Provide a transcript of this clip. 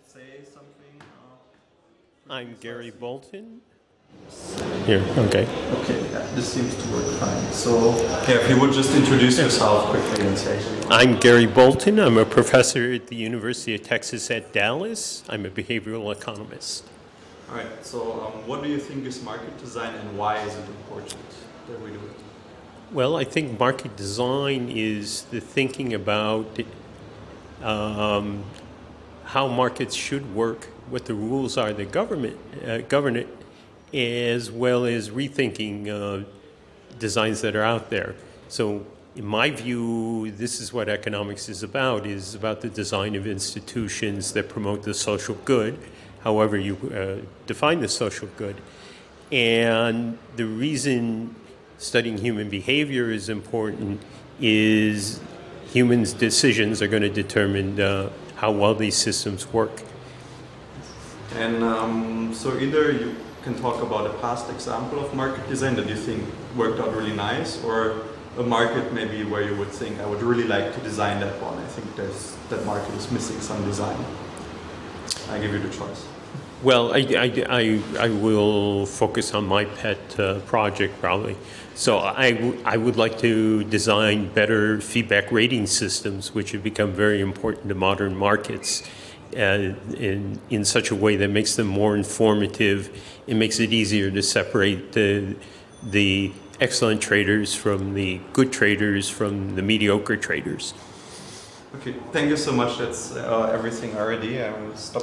say something? I'm Gary Bolton. Here, okay. Okay, this seems to work fine. So, if you would just introduce yourself quickly and say. I'm Gary Bolton. I'm a professor at the University of Texas at Dallas. I'm a behavioral economist. All right, so what do you think is market design and why is it important that we do it? Well, I think market design is the thinking about how markets should work, what the rules are that govern it, as well as rethinking designs that are out there. So in my view, this is what economics is about the design of institutions that promote the social good, however you define the social good. And the reason studying human behavior is important is humans' decisions are going to determine how well these systems work. And so either you can talk about a past example of market design that you think worked out really nice, or a market maybe where you would think, I would really like to design that one. I think that market is missing some design. I give you the choice. Well, I will focus on my pet project probably. So I would like to design better feedback rating systems, which have become very important to modern markets, in such a way that makes them more informative. It makes it easier to separate the excellent traders from the good traders from the mediocre traders. Okay, thank you so much. That's everything already. I will stop.